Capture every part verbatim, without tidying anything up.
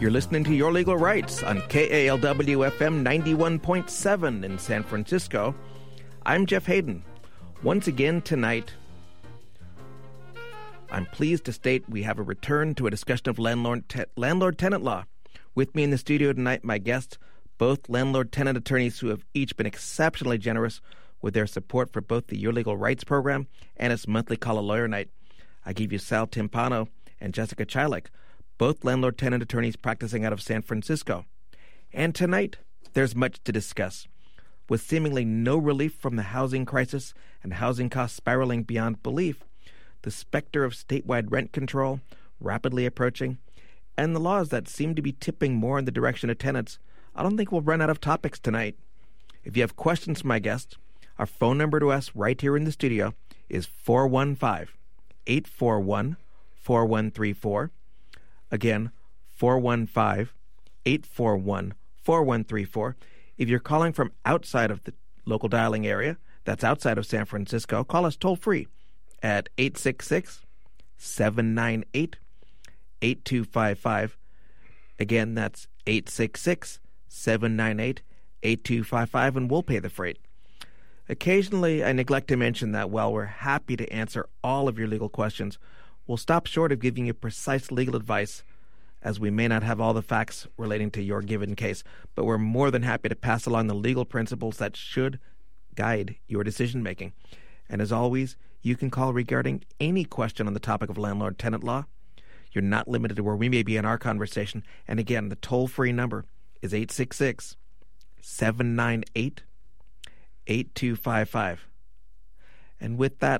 You're listening to Your Legal Rights on K A L W F M ninety-one point seven in San Francisco. I'm Jeff Hayden. Once again tonight, I'm pleased to state we have a return to a discussion of landlord te- landlord-tenant law. With me in the studio tonight, my guests, both landlord-tenant attorneys who have each been exceptionally generous with their support for both the Your Legal Rights program and its monthly Call a Lawyer night. I give you Sal Timpano and Jessica Chilek, both landlord-tenant attorneys practicing out of San Francisco. And tonight, there's much to discuss. With seemingly no relief from the housing crisis and housing costs spiraling beyond belief, the specter of statewide rent control rapidly approaching, and the laws that seem to be tipping more in the direction of tenants, I don't think we'll run out of topics tonight. If you have questions for my guests, our phone number to us right here in the studio is four one five, eight four one, four one three four. Again, four one five, eight four one, four one three four. If you're calling from outside of the local dialing area, that's outside of San Francisco, call us toll-free at eight six six, seven nine eight, eight two five five. Again, that's eight six six, seven nine eight, eight two five five, and we'll pay the freight. Occasionally, I neglect to mention that while we're happy to answer all of your legal questions, we'll stop short of giving you precise legal advice, as we may not have all the facts relating to your given case, but we're more than happy to pass along the legal principles that should guide your decision-making. And as always, you can call regarding any question on the topic of landlord-tenant law. You're not limited to where we may be in our conversation. And again, the toll-free number is eight six six, seven nine eight, eight two five five. And with that,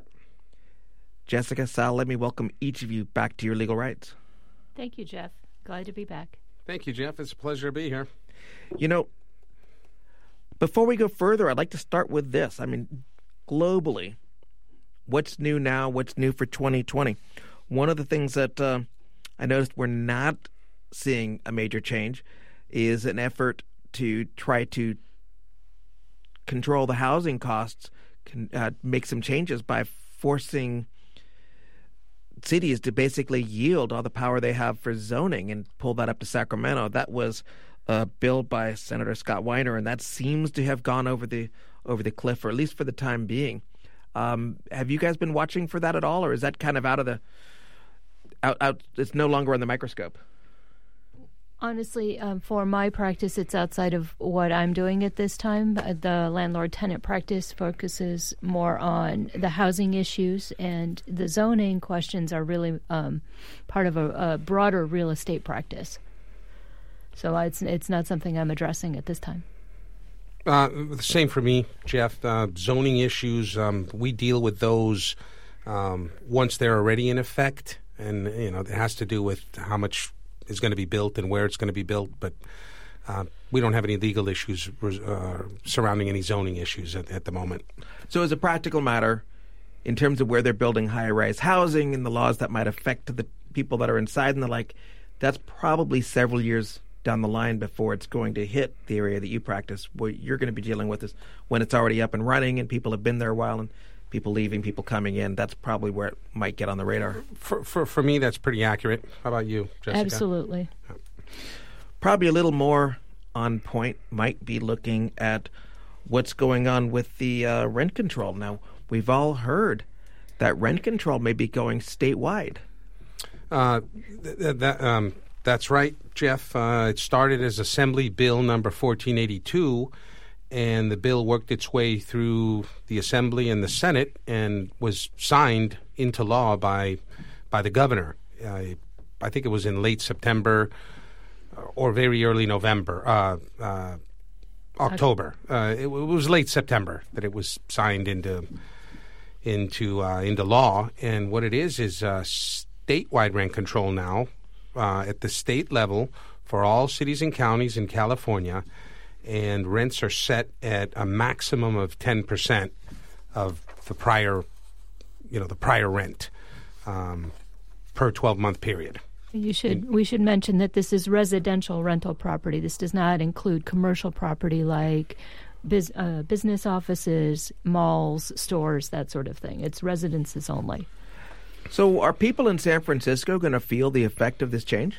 Jessica, Sal, let me welcome each of you back to Your Legal Rights. Thank you, Jeff. Glad to be back. Thank you, Jeff. It's a pleasure to be here. You know, before we go further, I'd like to start with this. I mean, globally, what's new now? What's new for twenty twenty? One of the things that uh, I noticed we're not seeing a major change is an effort to try to control the housing costs, can uh, make some changes by forcing cities to basically yield all the power they have for zoning and pull that up to Sacramento. That was a bill by Senator Scott Weiner, and that seems to have gone over the over the cliff, or at least for the time being. Um, have you guys been watching for that at all, or is that kind of out of the out? out it's no longer on the microscope? Honestly, um, for my practice, it's outside of what I'm doing at this time. The landlord-tenant practice focuses more on the housing issues, and the zoning questions are really um, part of a, a broader real estate practice. So it's it's not something I'm addressing at this time. Uh, the same for me, Jeff. Uh, zoning issues, um, we deal with those um, once they're already in effect, and you know it has to do with how much is going to be built and where it's going to be built, but uh, we don't have any legal issues uh, surrounding any zoning issues at, at the moment. So as a practical matter, in terms of where they're building high-rise housing and the laws that might affect the people that are inside and the like, that's probably several years down the line before it's going to hit the area that you practice. What you're going to be dealing with is when it's already up and running and people have been there a while and people leaving, people coming in. That's probably where it might get on the radar. For for, for me, that's pretty accurate. How about you, Jessica? Absolutely. Yeah. Probably a little more on point might be looking at what's going on with the uh, rent control. Now, we've all heard that rent control may be going statewide. Uh, th- th- that, um, that's right, Jeff. Uh, it started as Assembly Bill number fourteen eighty-two, and the bill worked its way through the Assembly and the Senate and was signed into law by by the governor. Uh, I think it was in late September or very early November, uh, uh, October. Uh, it, it was late September that it was signed into into uh, into law. And what it is is uh, statewide rent control now uh, at the state level for all cities and counties in California. And rents are set at a maximum of ten percent of the prior, you know, the prior rent um, per twelve-month period. You should. We should mention that this is residential rental property. This does not include commercial property like biz, uh, business offices, malls, stores, that sort of thing. It's residences only. So are people in San Francisco going to feel the effect of this change?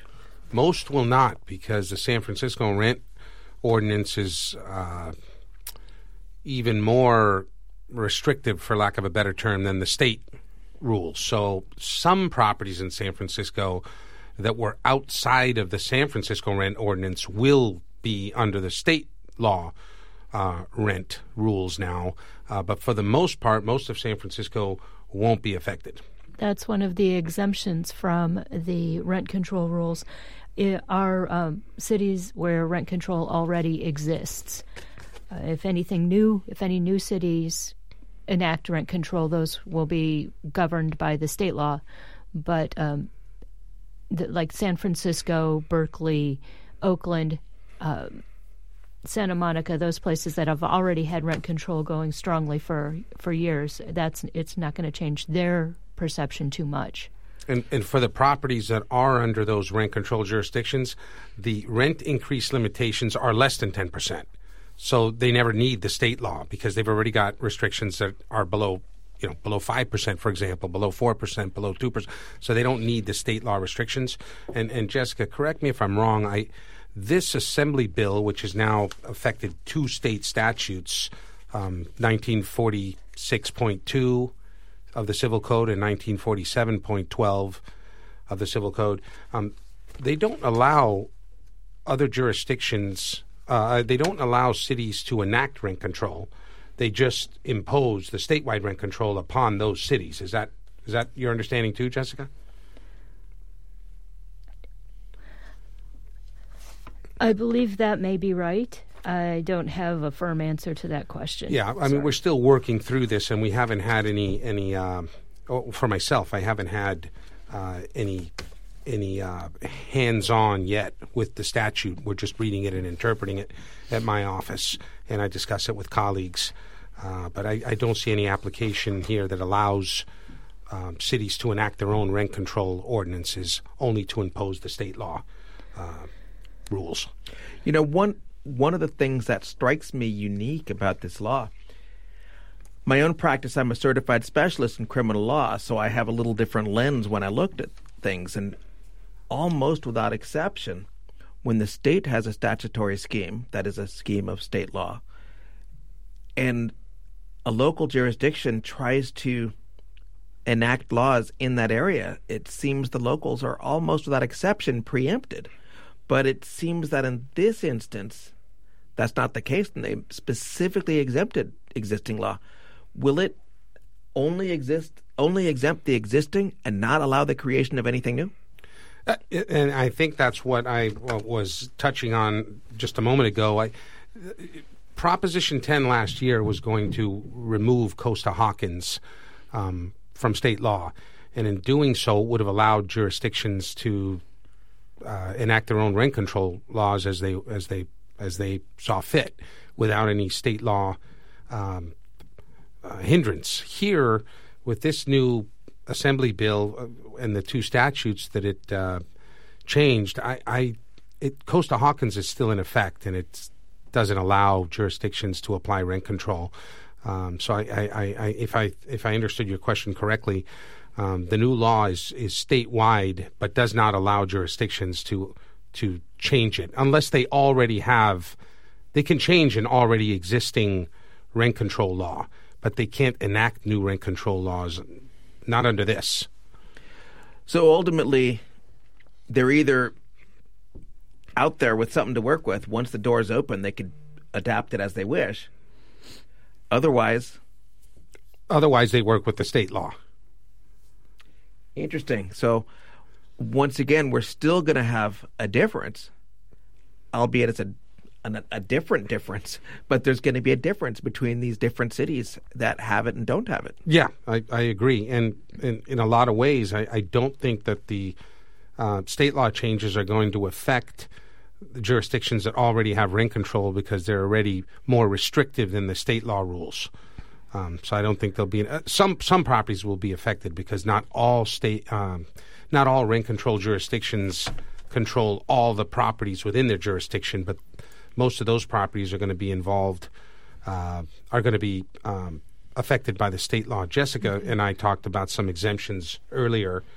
Most will not, because the San Francisco rent ordinance is uh, even more restrictive, for lack of a better term, than the state rules. So some properties in San Francisco that were outside of the San Francisco rent ordinance will be under the state law uh, rent rules now. Uh, but for the most part, most of San Francisco won't be affected. That's one of the exemptions from the rent control rules. It are um, cities where rent control already exists. Uh, if anything new, if any new cities enact rent control, those will be governed by the state law. But um, the, like San Francisco, Berkeley, Oakland, uh, Santa Monica, those places that have already had rent control going strongly for, for years, that's it's not going to change their perception too much. And, and for the properties that are under those rent control jurisdictions, the rent increase limitations are less than ten percent. So they never need the state law because they've already got restrictions that are below, you know, below five percent, for example, below four percent, below two percent. So they don't need the state law restrictions. And, and Jessica, correct me if I'm wrong, I this Assembly bill, which has now affected two state statutes, um, nineteen forty-six point two of the Civil Code and nineteen forty-seven point twelve of the Civil Code, um, they don't allow other jurisdictions, uh, they don't allow cities to enact rent control. They just impose the statewide rent control upon those cities. Is that is that your understanding too, Jessica? I believe that may be right. I don't have a firm answer to that question. Yeah, I Sorry. mean, we're still working through this, and we haven't had any any. Um, oh, for myself, I haven't had uh, any any uh, hands-on yet with the statute. We're just reading it and interpreting it at my office, and I discuss it with colleagues. Uh, but I, I don't see any application here that allows um, cities to enact their own rent control ordinances, only to impose the state law uh, rules. You know, one one of the things that strikes me unique about this law, my own practice, I'm a certified specialist in criminal law, so I have a little different lens when I looked at things. And almost without exception, when the state has a statutory scheme, that is a scheme of state law, and a local jurisdiction tries to enact laws in that area, it seems the locals are almost without exception preempted. But it seems that in this instance, that's not the case, and they specifically exempted existing law. Will it only exist, only exempt the existing and not allow the creation of anything new? Uh, and I think that's what I uh, was touching on just a moment ago. I, Proposition ten last year was going to remove Costa-Hawkins um, from state law, and in doing so, it would have allowed jurisdictions to uh, enact their own rent control laws as they as they as they saw fit, without any state law um, uh, hindrance. Here, with this new Assembly bill uh, and the two statutes that it uh, changed, I, I it, Costa-Hawkins is still in effect, and it doesn't allow jurisdictions to apply rent control. Um, so, I, I, I, if I if I understood your question correctly, um, the new law is is statewide, but does not allow jurisdictions to to change it unless they already have. They can change an already existing rent control law, but they can't enact new rent control laws. Not under this. So ultimately, they're either out there with something to work with. Once the door's open, they could adapt it as they wish. Otherwise... Otherwise, they work with the state law. Interesting. So, once again, we're still going to have a difference, albeit it's a A, a different difference, but there's going to be a difference between these different cities that have it and don't have it. Yeah, I, I agree. And in, in a lot of ways, I, I don't think that the uh, state law changes are going to affect the jurisdictions that already have rent control because they're already more restrictive than the state law rules. Um, so I don't think there'll be uh, some some properties will be affected because not all state, um, not all rent control jurisdictions control all the properties within their jurisdiction, but most of those properties are going to be involved, uh, are going to be um, affected by the state law. Jessica and I talked about some exemptions earlier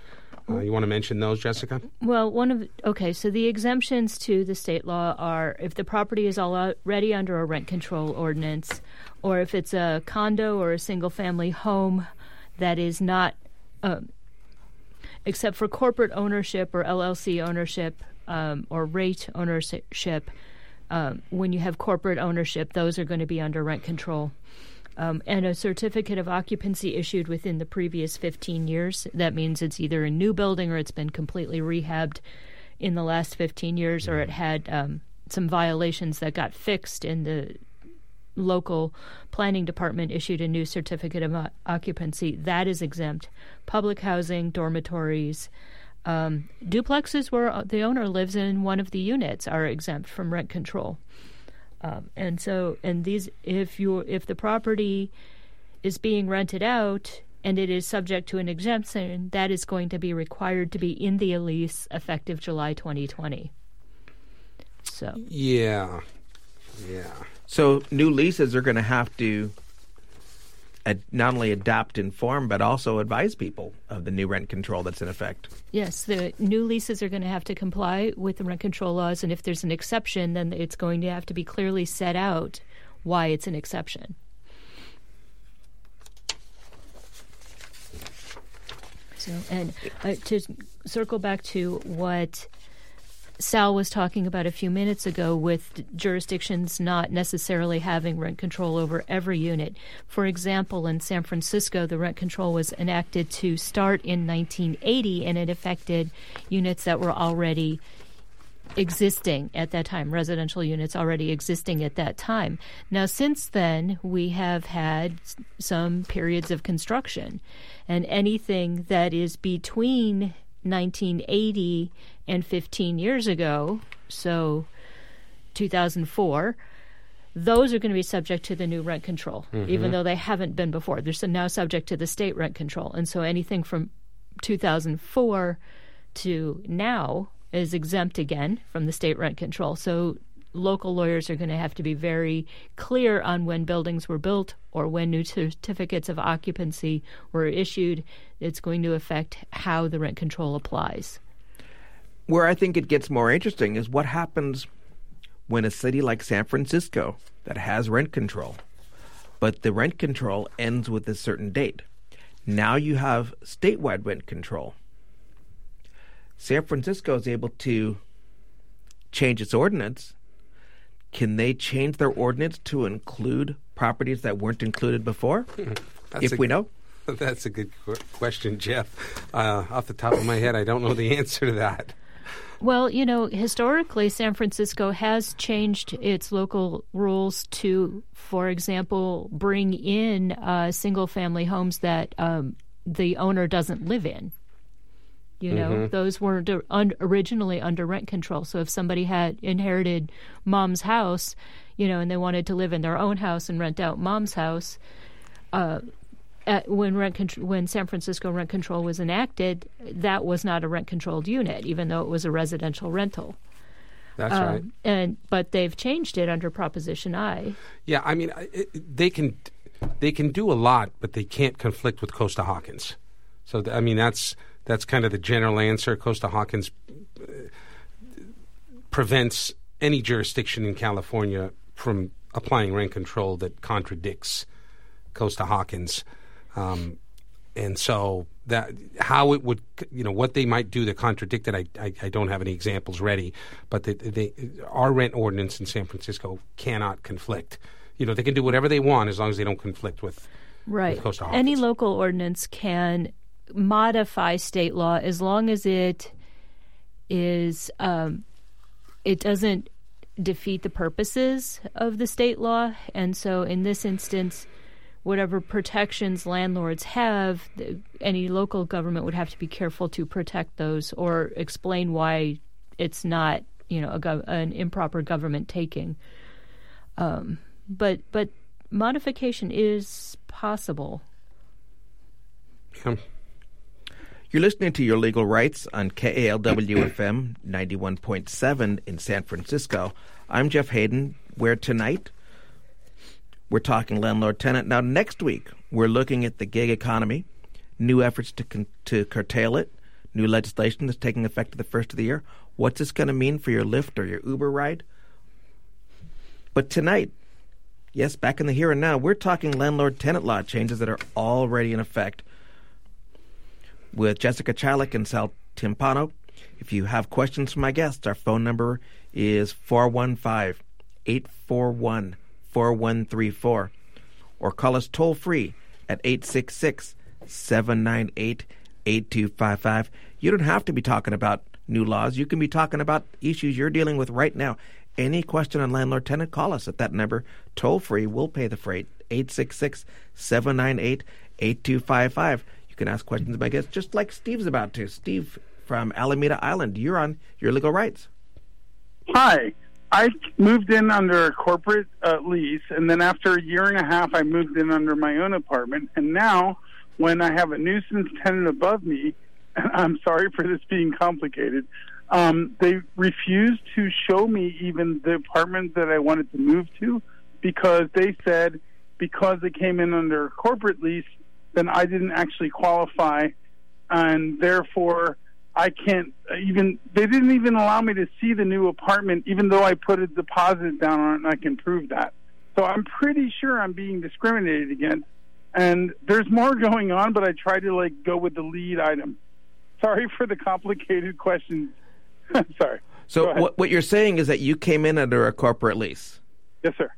Uh, you want to mention those, Jessica? Well, one of okay, so the exemptions to the state law are if the property is already under a rent control ordinance, or if it's a condo or a single-family home that is not, um, except for corporate ownership or L L C ownership um, or rate ownership. Um, when you have corporate ownership, those are going to be under rent control. Um, and a certificate of occupancy issued within the previous fifteen years. That means it's either a new building or it's been completely rehabbed in the last fifteen years, or it had um, some violations that got fixed and the local planning department issued a new certificate of occupancy. That is exempt. Public housing, dormitories, um, duplexes where the owner lives in one of the units are exempt from rent control. Um, and so, and these, if you, if the property is being rented out and it is subject to an exemption, that is going to be required to be in the lease effective July twenty twenty. So yeah, yeah. So new leases are going to have to ad- not only adapt and form, but also advise people of the new rent control that's in effect. Yes, the new leases are going to have to comply with the rent control laws, and if there's an exception, then it's going to have to be clearly set out why it's an exception. So, and uh, to circle back to what Sal was talking about a few minutes ago with jurisdictions not necessarily having rent control over every unit. For example, in San Francisco, the rent control was enacted to start in nineteen eighty, and it affected units that were already existing at that time, residential units already existing at that time. Now, since then, we have had some periods of construction, and anything that is between nineteen eighty and fifteen years ago, so two thousand four, those are going to be subject to the new rent control, mm-hmm. even though they haven't been before. They're now subject to the state rent control. And so anything from two thousand four to now is exempt again from the state rent control. So local lawyers are going to have to be very clear on when buildings were built or when new certificates of occupancy were issued. It's going to affect how the rent control applies. Where I think it gets more interesting is what happens when a city like San Francisco that has rent control, but the rent control ends with a certain date. Now you have statewide rent control. San Francisco is able to change its ordinance. Can they change their ordinance to include properties that weren't included before, if a, we know? That's a good question, Jeff. Uh, off the top of my head, I don't know the answer to that. Well, you know, historically, San Francisco has changed its local rules to, for example, bring in uh, single-family homes that um, the owner doesn't live in. You know, mm-hmm. those weren't un- originally under rent control. So if somebody had inherited mom's house, you know, and they wanted to live in their own house and rent out mom's house, uh, at, when rent con- when San Francisco rent control was enacted, that was not a rent-controlled unit, even though it was a residential rental. That's um, right. And but they've changed it under Proposition I. Yeah, I mean, it, they can they can do a lot, but they can't conflict with Costa-Hawkins. So I mean, that's. That's kind of the general answer. Costa-Hawkins uh, prevents any jurisdiction in California from applying rent control that contradicts Costa-Hawkins. Um, and so that how it would, you know, what they might do to contradict it, I, I, I don't have any examples ready. But they, they, our rent ordinance in San Francisco cannot conflict. You know, they can do whatever they want as long as they don't conflict with, right. with Costa-Hawkins. Any local ordinance can modify state law as long as it is um, it doesn't defeat the purposes of the state law. And so in this instance, whatever protections landlords have, the, any local government would have to be careful to protect those or explain why it's not, you know, a gov- an improper government taking. Um, but but modification is possible. Yeah. You're listening to Your Legal Rights on K A L W F M ninety-one point seven in San Francisco. I'm Jeff Hayden, where tonight we're talking landlord-tenant. Now, next week, we're looking at the gig economy, new efforts to con- to curtail it, new legislation that's taking effect at the first of the year. What's this going to mean for your Lyft or your Uber ride? But tonight, yes, back in the here and now, we're talking landlord-tenant law changes that are already in effect. With Jessica Chalik and Sal Timpano. If you have questions for my guests, our phone number is four one five, eight four one, four one three four. Or call us toll-free at eight six six, seven nine eight, eight two five five. You don't have to be talking about new laws. You can be talking about issues you're dealing with right now. Any question on landlord-tenant, call us at that number, toll-free. We'll pay the freight, eight six six, seven nine eight, eight two five five. You can ask questions of my guests just like Steve's about to. Steve from Alameda Island, you're on Your Legal Rights. Hi. I moved in under a corporate uh, lease, and then after a year and a half, I moved in under my own apartment. And now, when I have a nuisance tenant above me, and I'm sorry for this being complicated, um, they refused to show me even the apartment that I wanted to move to because they said because it came in under a corporate lease, then I didn't actually qualify, and therefore I can't even, they didn't even allow me to see the new apartment, even though I put a deposit down on it and I can prove that. So I'm pretty sure I'm being discriminated against. And there's more going on, but I try to like go with the lead item. Sorry for the complicated questions. Sorry. So what, what you're saying is that you came in under a corporate lease. Yes, sir.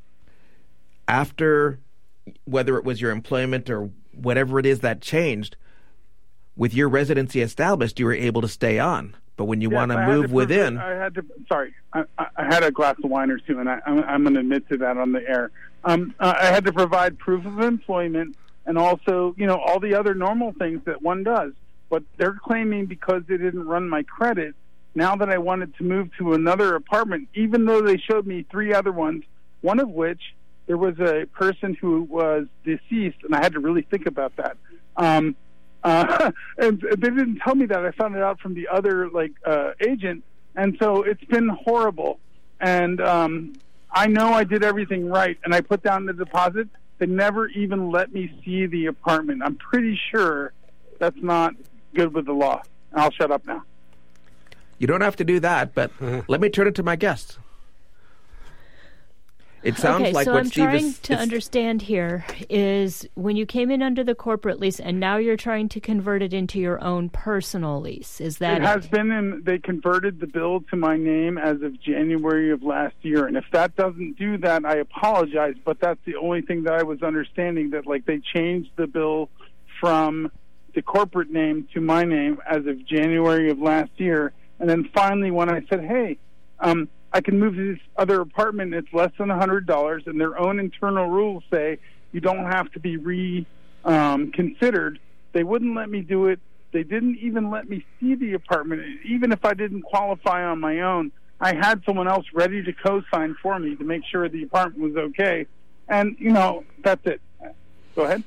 After, whether it was your employment or whatever it is that changed, with your residency established, you were able to stay on. But when you yes, want to I move to within... I had to, sorry, I, I had a glass of wine or two, and I, I'm, I'm going to admit to that on the air. Um, uh, I had to provide proof of employment and also, you know, all the other normal things that one does. But they're claiming because they didn't run my credit, now that I wanted to move to another apartment, even though they showed me three other ones, one of which there was a person who was deceased, and I had to really think about that. Um, uh, and they didn't tell me that. I found it out from the other like uh, agent, and so it's been horrible. And um, I know I did everything right, and I put down the deposit. They never even let me see the apartment. I'm pretty sure that's not good with the law. I'll shut up now. You don't have to do that, but let me turn it to my guests. It sounds okay, like so what I'm Steve trying is, to understand here is when you came in under the corporate lease and now you're trying to convert it into your own personal lease. Is that it? It has been, in, they converted the bill to my name as of January of last year. And if that doesn't do that, I apologize. But that's the only thing that I was understanding, that like they changed the bill from the corporate name to my name as of January of last year. And then finally, when I said, hey, um, I can move to this other apartment, it's less than one hundred dollars, and their own internal rules say you don't have to be reconsidered. Um, they wouldn't let me do it. They didn't even let me see the apartment. Even if I didn't qualify on my own, I had someone else ready to co-sign for me to make sure the apartment was okay. And, you know, that's it. Go ahead.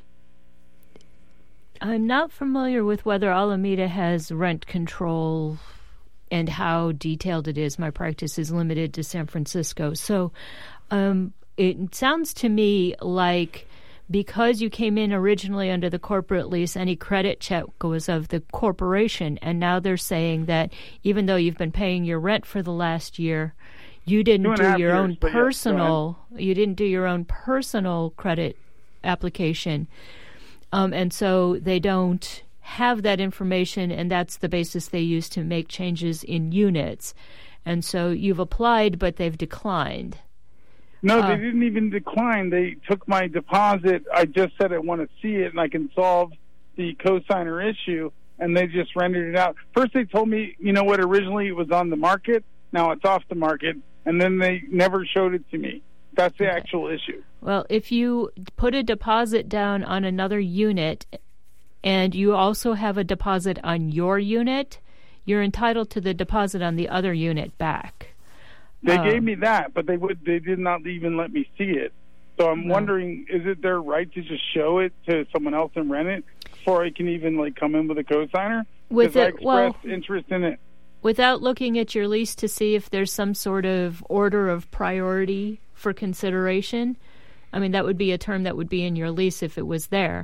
I'm not familiar with whether Alameda has rent control and how detailed it is. My practice is limited to San Francisco. So um, it sounds to me like because you came in originally under the corporate lease, any credit check was of the corporation, and now they're saying that even though you've been paying your rent for the last year, you didn't do your years, own personal, yes, you didn't do your own personal credit application. Um, and so they don't have that information, and that's the basis they use to make changes in units. And so you've applied, but they've declined. No, uh, they didn't even decline. They took my deposit. I just said I want to see it, and I can solve the cosigner issue, and they just rendered it out. First they told me, you know what, originally it was on the market, now it's off the market, and then they never showed it to me. That's the okay. actual issue. Well, if you put a deposit down on another unit and you also have a deposit on your unit, you're entitled to the deposit on the other unit back. They um, gave me that, but they would they did not even let me see it. So I'm no. wondering, is it their right to just show it to someone else and rent it before I can even like come in with a cosigner? With it, I expressed well, interest in it. Without looking at your lease to see if there's some sort of order of priority for consideration. I mean, that would be a term that would be in your lease if it was there.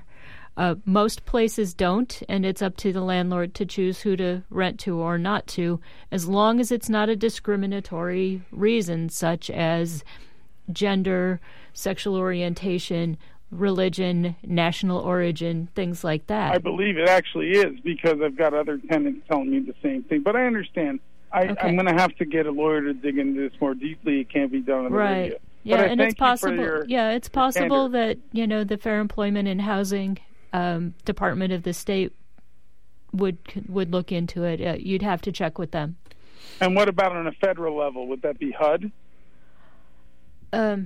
Uh, most places don't, and it's up to the landlord to choose who to rent to or not to, as long as it's not a discriminatory reason such as gender, sexual orientation, religion, national origin, things like that. I believe it actually is, because I've got other tenants telling me the same thing. But I understand. I, Okay. I'm going to have to get a lawyer to dig into this more deeply. It can't be done on the Right. radio. Yeah, But I and it's thank you for possible. your- Yeah, it's your possible candor. that you know the Fair Employment and Housing um, Department of the state would would look into it. Uh, you'd have to check with them. And what about on a federal level? Would that be H U D? Um,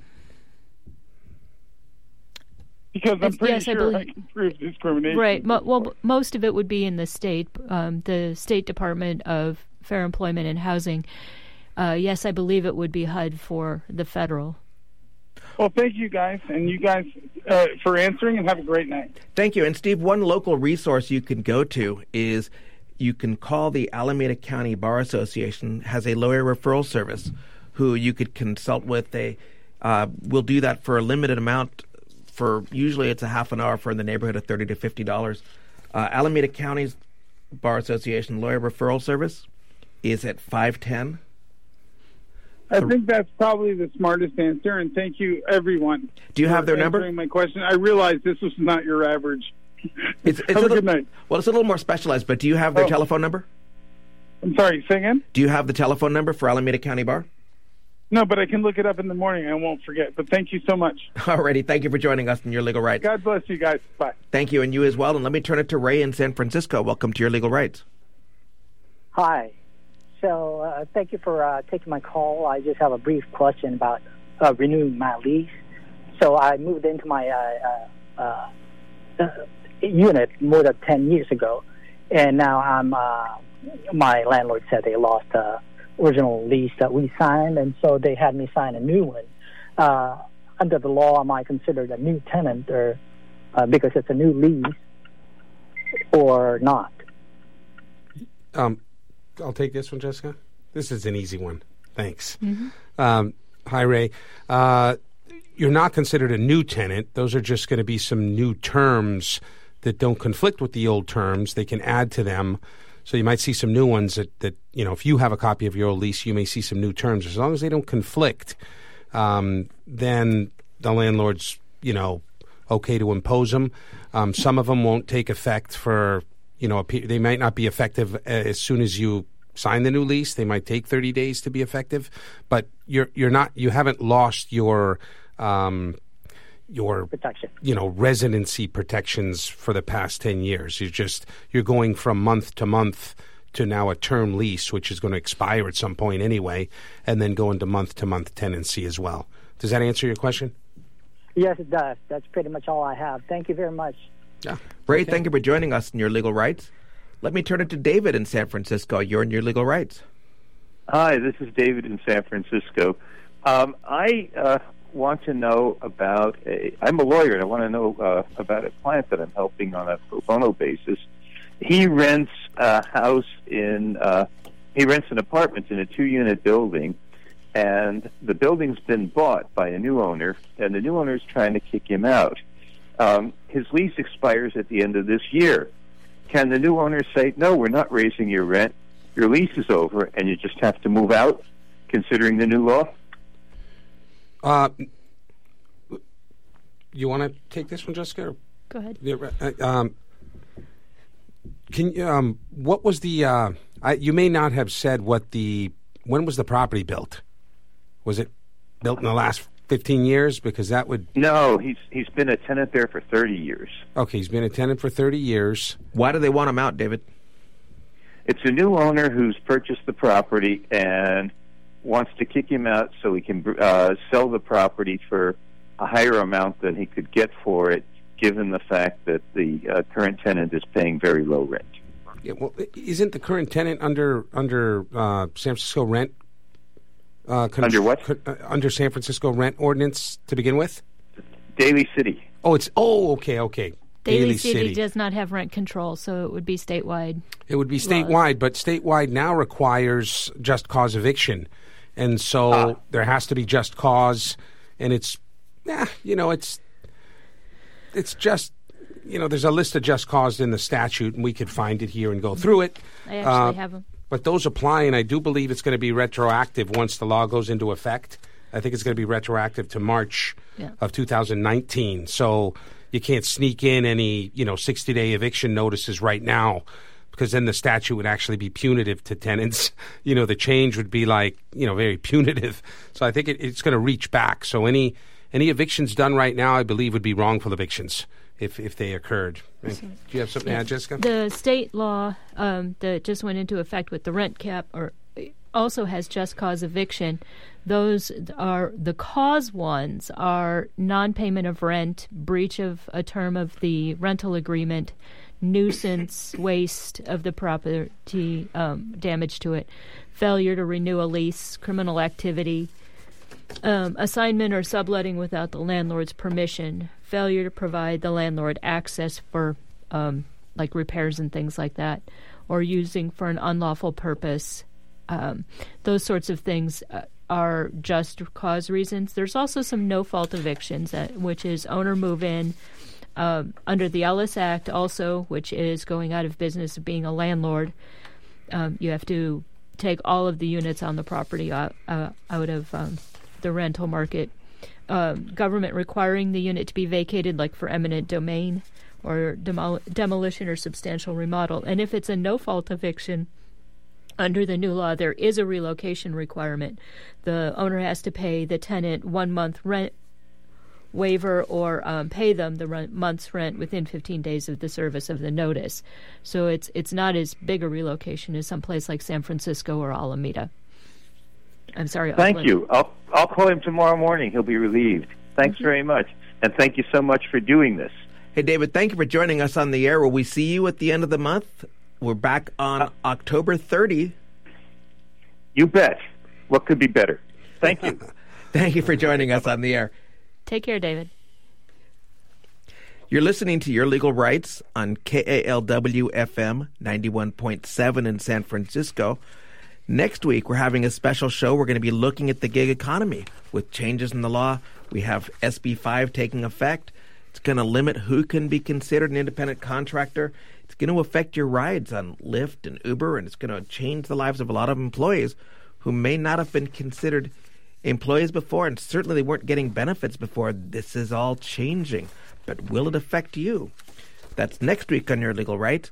Because I'm Yes, pretty yes, I sure I, believe- can prove discrimination. right. Mo- well, most of it would be in the state, um, the State Department of Fair Employment and Housing. Uh, yes, I believe it would be H U D for the federal. Well, thank you guys, and you guys uh, for answering, and have a great night. Thank you. And Steve, one local resource you can go to is you can call the Alameda County Bar Association, has a lawyer referral service who you could consult with. They uh, will do that for a limited amount. For usually it's a half an hour for in the neighborhood of thirty to fifty dollars. Uh, Alameda County's Bar Association lawyer referral service is at five ten. I think that's probably the smartest answer, and thank you, everyone. Do you have for their number? answering my question. I realize this was not your average. It's, it's have a a little, good night. Well, it's a little more specialized, but do you have their Oh. telephone number? I'm sorry, say again? Do you have the telephone number for Alameda County Bar? No, but I can look it up in the morning. I won't forget. But thank you so much. Alrighty, thank you for joining us in Your Legal Rights. God bless you guys. Bye. Thank you, and you as well. And let me turn it to Ray in San Francisco. Welcome to Your Legal Rights. Hi. So uh, thank you for uh, taking my call. I just have a brief question about uh, renewing my lease. So I moved into my uh, uh, uh, unit more than ten years ago, and now I'm. Uh, my landlord said they lost the original lease that we signed, and so they had me sign a new one. Uh, under the law, am I considered a new tenant, or uh, because it's a new lease, or not? Um, I'll take this one, Jessica. This is an easy one. Thanks. Mm-hmm. Um, hi, Ray. Uh, you're not considered a new tenant. Those are just going to be some new terms that don't conflict with the old terms. They can add to them. So you might see some new ones that, that, you know, if you have a copy of your old lease, you may see some new terms. As long as they don't conflict, um, then the landlord's, you know, okay to impose them. Um, some of them won't take effect for, you know, a pe- they might not be effective as soon as you sign the new lease. They might take thirty days to be effective, but you're you're not you haven't lost your um, your Protection. you know residency protections for the past ten years. You're just you're going from month to month to now a term lease, which is going to expire at some point anyway, and then go into month to month tenancy as well. Does that answer your question? Yes, it does. That's pretty much all I have. Thank you very much. Yeah. Ray, Okay. thank you for joining us in Your Legal Rights. Let me turn it to David in San Francisco. You're in Your Legal Rights. Hi, this is David in San Francisco. Um, I uh, want to know about a, I'm a lawyer, and I want to know uh, about a client that I'm helping on a pro bono basis. He rents a house in, uh, he rents an apartment in a two-unit building, and the building's been bought by a new owner, and the new owner's trying to kick him out. Um, his lease expires at the end of this year. Can the new owner say, no, we're not raising your rent, your lease is over, and you just have to move out, considering the new law? Uh, you want to take this one, Jessica? Or- Go ahead. Yeah, right. Uh, um, can you, um, what was the? Uh, I, you may not have said what the. When was the property built? Was it built in the last fifteen years? Because that would. No, he's he's been a tenant there for thirty years. Okay, he's been a tenant for thirty years. Why do they want him out, David? It's a new owner who's purchased the property and wants to kick him out so he can uh, sell the property for a higher amount than he could get for it, given the fact that the uh, current tenant is paying very low rent. Yeah, well, isn't the current tenant under under uh, San Francisco rent? Uh, con- Under what? con- uh, under San Francisco rent ordinance to begin with. Daly City. Oh, it's oh okay okay. Daly, City, does not have rent control, so it would be statewide. It would be statewide, but statewide now requires just cause eviction, and so Ah. there has to be just cause, and it's, yeah, you know, it's, it's just, you know, there's a list of just cause in the statute, and we could find it here and go through it. I actually Uh, have them. But those apply, and I do believe it's going to be retroactive once the law goes into effect. I think it's going to be retroactive to March Yeah. of two thousand nineteen. So you can't sneak in any, you know, sixty-day eviction notices right now, because then the statute would actually be punitive to tenants. You know, the change would be like, you know, very punitive. So I think it, it's going to reach back. So any any evictions done right now, I believe, would be wrongful evictions if if they occurred. Do you have something to add, Jessica? The state law um, that just went into effect with the rent cap or also has just cause eviction. Those are the cause ones are non-payment of rent, breach of a term of the rental agreement, nuisance, waste of the property, um, damage to it, failure to renew a lease, criminal activity, um, assignment or subletting without the landlord's permission, failure to provide the landlord access for um, like repairs and things like that, or using for an unlawful purpose. Um, those sorts of things uh, are just cause reasons. There's also some no-fault evictions, uh, which is owner move-in, um, under the Ellis Act also, which is going out of business of being a landlord. Um, you have to take all of the units on the property out, uh, out of um, the rental market. Um, government requiring the unit to be vacated, like for eminent domain or demol- demolition or substantial remodel. And if it's a no-fault eviction, under the new law, there is a relocation requirement. The owner has to pay the tenant one month rent waiver or um, pay them the rent, month's rent within fifteen days of the service of the notice. So it's it's not as big a relocation as someplace like San Francisco or Alameda. I'm sorry. Thank Oakland. you. I'll I'll call him tomorrow morning. He'll be relieved. Thanks very much, and thank you so much for doing this. Hey, David, thank you for joining us on the air. Will we see you at the end of the month? We're back on uh, October thirtieth. You bet. What could be better? Thank you. Thank you for joining us on the air. Take care, David. You're listening to Your Legal Rights on K A L W F M ninety-one point seven in San Francisco. Next week, we're having a special show. We're going to be looking at the gig economy. With changes in the law, we have S B five taking effect. It's going to limit who can be considered an independent contractor. It's going to affect your rides on Lyft and Uber, and it's going to change the lives of a lot of employees who may not have been considered employees before, and certainly they weren't getting benefits before. This is all changing. But will it affect you? That's next week on Your Legal Rights.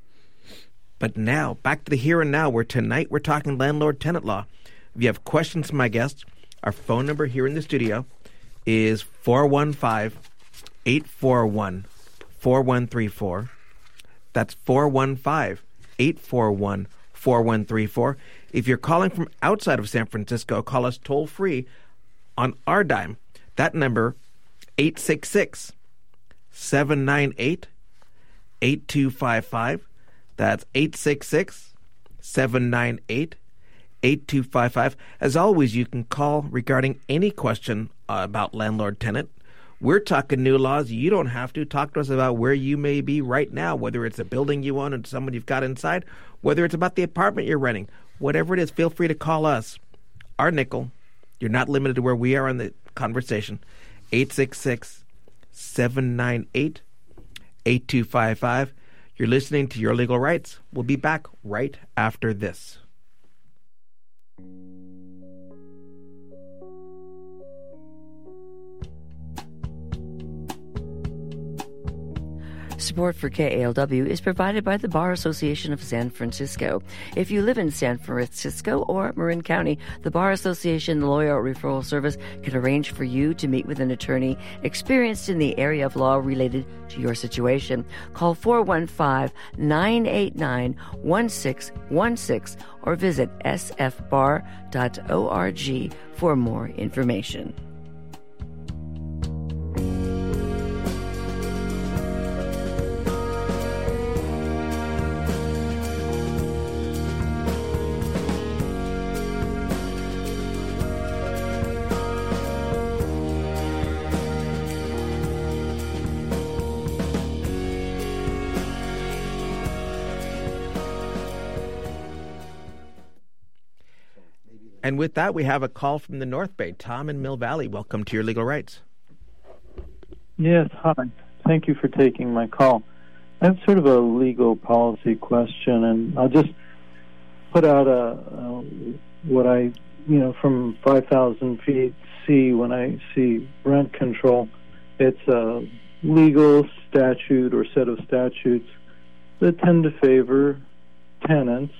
But now, back to the here and now, where tonight we're talking landlord-tenant law. If you have questions for my guests, our phone number here in the studio is four one five, eight four one, four one three four. That's four one five, eight four one, four one three four. If you're calling from outside of San Francisco, call us toll-free on our dime. That number, eight six six, seven nine eight, eight two five five. That's eight six six, seven nine eight, eight two five five. As always, you can call regarding any question uh, about landlord-tenant. We're talking new laws. You don't have to. Talk to us about where you may be right now, whether it's a building you own and someone you've got inside, whether it's about the apartment you're renting. Whatever it is, feel free to call us. Our nickel. You're not limited to where we are in the conversation. eight six six, seven nine eight, eight two five five. You're listening to Your Legal Rights. We'll be back right after this. Support for K A L W is provided by the Bar Association of San Francisco. If you live in San Francisco or Marin County, the Bar Association Lawyer Referral Service can arrange for you to meet with an attorney experienced in the area of law related to your situation. Call four one five, nine eight nine, one six one six or visit s f bar dot org for more information. And with that, we have a call from the North Bay. Tom in Mill Valley, welcome to Your Legal Rights. Yes, hi. Thank you for taking my call. I have sort of a legal policy question, and I'll just put out a, a what I, you know, from five thousand feet see when I see rent control. It's a legal statute or set of statutes that tend to favor tenants,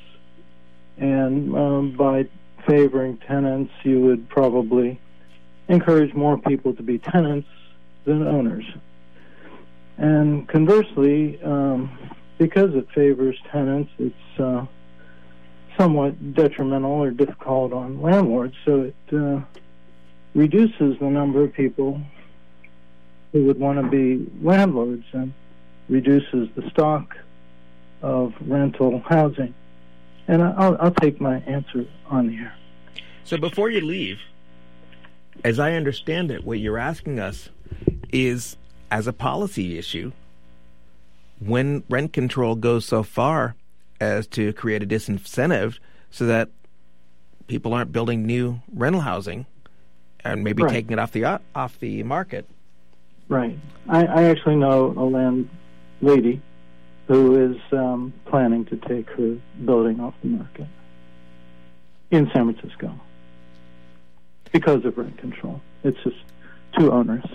and um, by favoring tenants, you would probably encourage more people to be tenants than owners. And conversely, um, because it favors tenants, it's uh, somewhat detrimental or difficult on landlords, so it uh, reduces the number of people who would want to be landlords and reduces the stock of rental housing. And I'll, I'll take my answer on the air. So before you leave, as I understand it, what you're asking us is, as a policy issue, when rent control goes so far as to create a disincentive so that people aren't building new rental housing and maybe right. taking it off the off the market. Right. I, I actually know a landlady who is um, planning to take her building off the market in San Francisco because of rent control. It's just too onerous.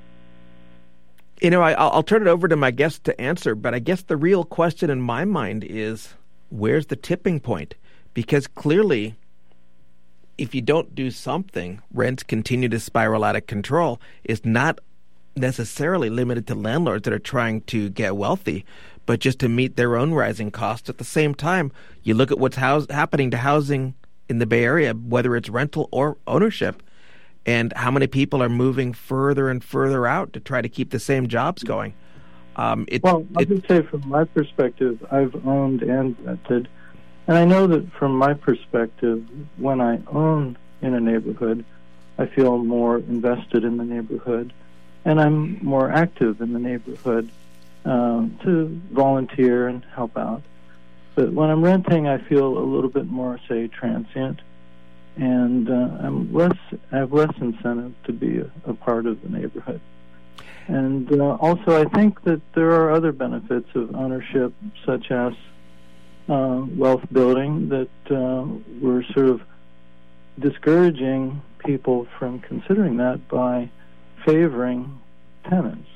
You know, I, I'll turn it over to my guest to answer, but I guess the real question in my mind is, where's the tipping point? Because clearly, if you don't do something, rents continue to spiral out of control. It's not necessarily limited to landlords that are trying to get wealthy, but just to meet their own rising costs. At the same time, you look at what's house, happening to housing in the Bay Area, whether it's rental or ownership, and how many people are moving further and further out to try to keep the same jobs going. Um, it, well, I it, would say from my perspective, I've owned and rented, and I know that from my perspective, when I own in a neighborhood, I feel more invested in the neighborhood, and I'm more active in the neighborhood um, to volunteer and help out. But when I'm renting, I feel a little bit more, say, transient, and uh, I'm less. I have less incentive to be a, a part of the neighborhood. And uh, also, I think that there are other benefits of ownership, such as uh, wealth building, that uh, we're sort of discouraging people from considering that by favoring tenants.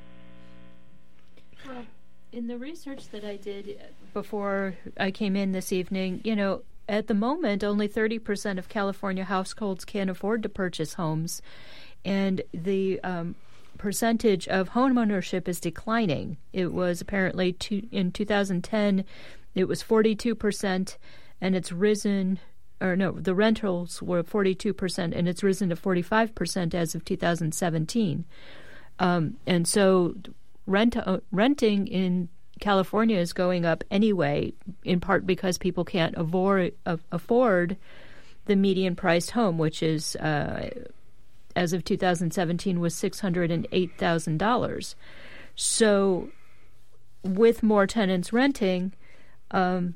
Well, in the research that I did before I came in this evening, you know, at the moment, only thirty percent of California households can afford to purchase homes, and the um, percentage of home ownership is declining. It was apparently two, in two thousand ten, it was forty-two percent, and it's risen, or no, the rentals were forty-two percent, and it's risen to forty-five percent as of two thousand seventeen. Um, and so rent uh, renting in California is going up anyway, in part because people can't afford, uh, afford the median priced home, which is, uh, as of two thousand seventeen, was six hundred eight thousand dollars. So with more tenants renting, um,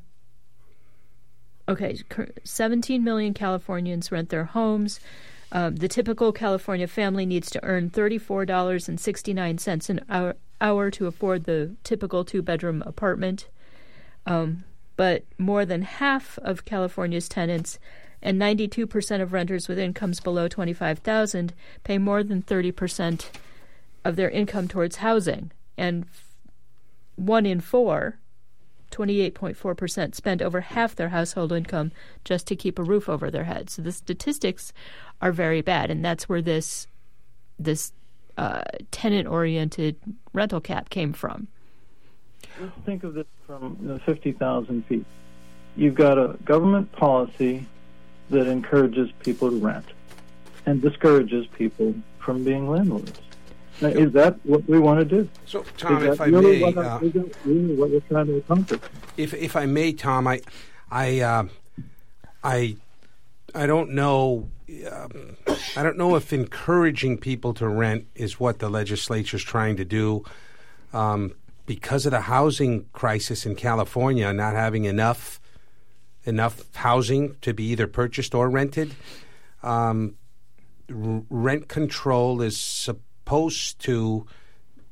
okay, seventeen million Californians rent their homes. Um, the typical California family needs to earn thirty-four dollars and sixty-nine cents an hour, hour to afford the typical two-bedroom apartment. Um, but more than half of California's tenants and ninety-two percent of renters with incomes below twenty-five thousand dollars pay more than thirty percent of their income towards housing. And one in four, twenty-eight point four percent, spend over half their household income just to keep a roof over their heads. So the statistics are very bad, and that's where this this uh, tenant-oriented rental cap came from. Let's think of this from you know, fifty thousand feet. You've got a government policy that encourages people to rent and discourages people from being landlords. Now, is that what we want to do? So, Tom, is if I really may, what, uh, is that really what we're trying to accomplish? If if I may, Tom, I I uh, I I don't know. Uh, I don't know if encouraging people to rent is what the legislature is trying to do. Um, because of the housing crisis in California, not having enough enough housing to be either purchased or rented, um, r- rent control is supposed to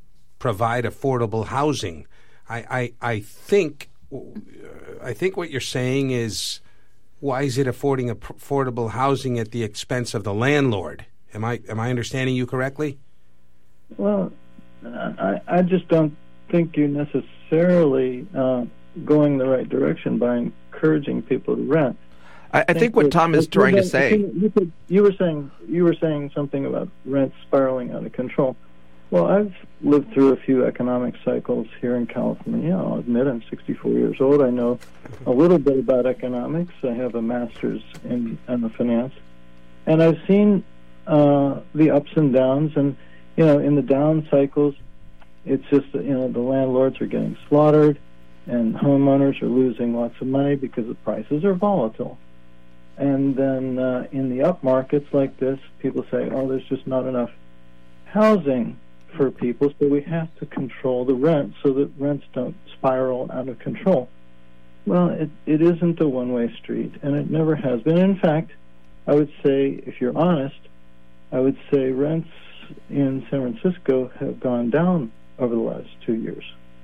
provide affordable housing. I, I, I think I think what you're saying is, why is it affording affordable housing at the expense of the landlord? Am I am I understanding you correctly? Well, I, I just don't think you're necessarily uh, going the right direction by encouraging people to rent. I, I think, think what Tom is trying to say. You, could, you were saying you were saying something about rents spiraling out of control. Well, I've lived through a few economic cycles here in California. I'll admit I'm sixty-four years old. I know a little bit about economics. I have a master's in, in finance. And I've seen uh, the ups and downs. And, you know, in the down cycles, it's just that, you know, the landlords are getting slaughtered and homeowners are losing lots of money because the prices are volatile. And then uh, in the up markets like this, people say, oh, there's just not enough housing for people, so we have to control the rent so that rents don't spiral out of control. Well, it, it isn't a one-way street, and it never has been. In fact, I would say, if you're honest, I would say rents in San Francisco have gone down over the last two years.